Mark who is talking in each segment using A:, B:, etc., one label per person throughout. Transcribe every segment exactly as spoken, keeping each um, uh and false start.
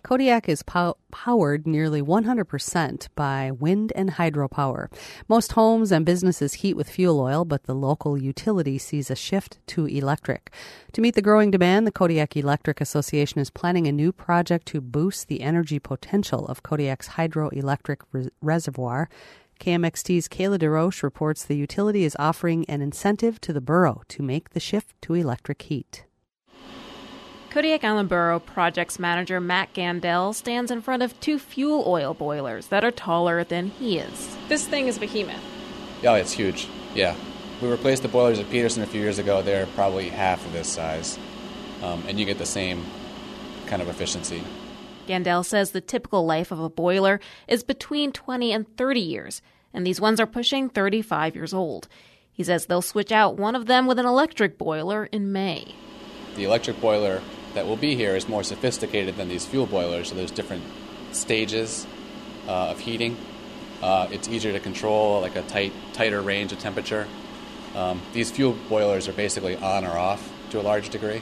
A: Kodiak is pow- powered nearly one hundred percent by wind and hydropower. Most homes and businesses heat with fuel oil, but the local utility sees a shift to electric. To meet the growing demand, the Kodiak Electric Association is planning a new project to boost the energy potential of Kodiak's hydroelectric res- reservoir. K M X T's Kayla DeRoche reports the utility is offering an incentive to the borough to make the shift to electric heat.
B: Kodiak Island Borough Projects Manager Matt Gandel stands in front of two fuel oil boilers that are taller than he is. This thing is behemoth.
C: Yeah, it's huge. Yeah. We replaced the boilers at Peterson a few years ago. They're probably half of this size, um, and you get the same kind of efficiency.
B: Gandel says the typical life of a boiler is between twenty and thirty years, and these ones are pushing thirty-five years old. He says they'll switch out one of them with an electric boiler in May.
C: The electric boiler that will be here is more sophisticated than these fuel boilers, so there's different stages uh, of heating. Uh, it's easier to control, like a tight, tighter range of temperature. Um, these fuel boilers are basically on or off to a large degree.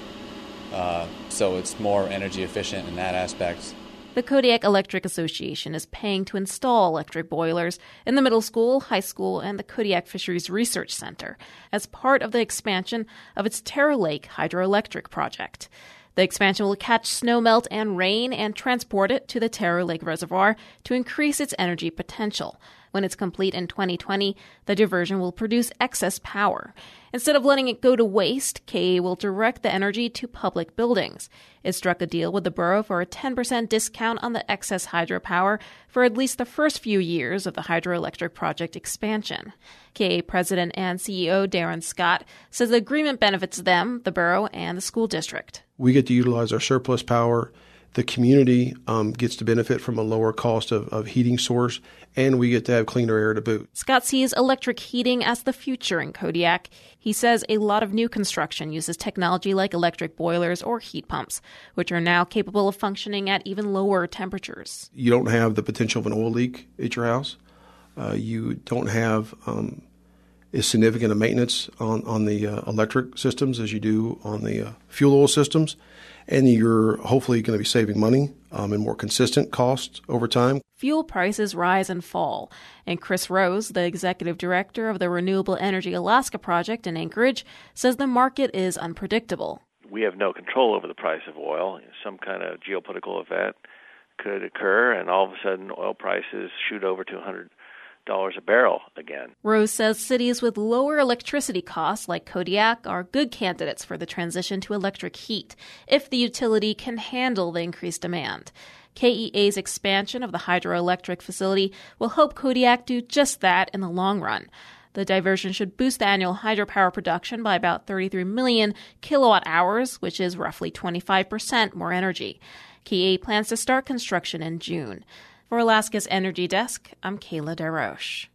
C: Uh, so it's more energy efficient in that aspect.
B: The Kodiak Electric Association is paying to install electric boilers in the middle school, high school, and the Kodiak Fisheries Research Center as part of the expansion of its Terra Lake hydroelectric project. The expansion will catch snowmelt and rain and transport it to the Terra Lake Reservoir to increase its energy potential. When it's complete in twenty twenty, the diversion will produce excess power. Instead of letting it go to waste, K A will direct the energy to public buildings. It struck a deal with the borough for a ten percent discount on the excess hydropower for at least the first few years of the hydroelectric project expansion. K A President and C E O Darren Scott says the agreement benefits them, the borough, and the school district.
D: We get to utilize our surplus power. The community um, gets to benefit from a lower cost of, of heating source, and we get to have cleaner air to boot.
B: Scott sees electric heating as the future in Kodiak. He says a lot of new construction uses technology like electric boilers or heat pumps, which are now capable of functioning at even lower temperatures.
D: You don't have the potential of an oil leak at your house. Uh, you don't have um, as significant a maintenance on, on the uh, electric systems as you do on the uh, fuel oil systems. And you're hopefully going to be saving money um, and more consistent costs over time.
B: Fuel prices rise and fall. And Chris Rose, the executive director of the Renewable Energy Alaska Project in Anchorage, says the market is unpredictable.
E: We have no control over the price of oil. Some kind of geopolitical event could occur, and all of a sudden oil prices shoot over to one hundred dollars a barrel again.
B: Rose says cities with lower electricity costs like Kodiak are good candidates for the transition to electric heat if the utility can handle the increased demand. K E A's expansion of the hydroelectric facility will help Kodiak do just that in the long run. The diversion should boost the annual hydropower production by about thirty-three million kilowatt hours, which is roughly twenty-five percent more energy. K E A plans to start construction in June. For Alaska's Energy Desk, I'm Kayla DeRoche.